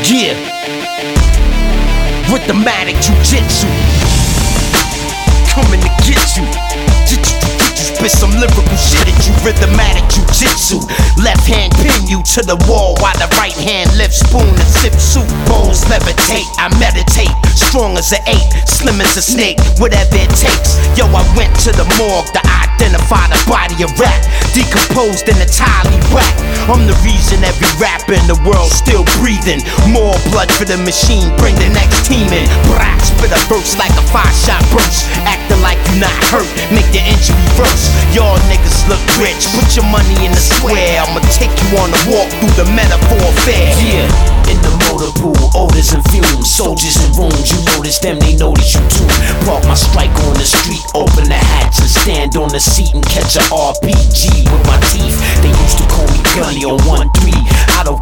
Yeah, rhythmatic jujitsu, coming to get you. Spit some lyrical shit at you. Rhythmatic jujitsu, left hand pin you to the wall while the right hand lifts spoon and sip soup. Bowls levitate, I meditate, strong as an ape, slim as a snake, whatever it takes. Yo, I went to the morgue to identify the body of rap, decomposed and entirely whack. I'm the reason every rapper in the world still breathing. More blood for the machine, bring the next team in. Brah, spit a verse like a 5-shot burst, acting like you not hurt, make the injury worse. Y'all niggas look rich, put your money in the square. I'ma take you on a walk through the metaphor fair. Yeah, in the motor pool, odors and fumes, soldiers in rooms, you notice them, they notice you too. Park my strike on the street, open the hatch and stand on the seat and catch a RPG with my teeth. They used to call me Gunny on 1-3. I don't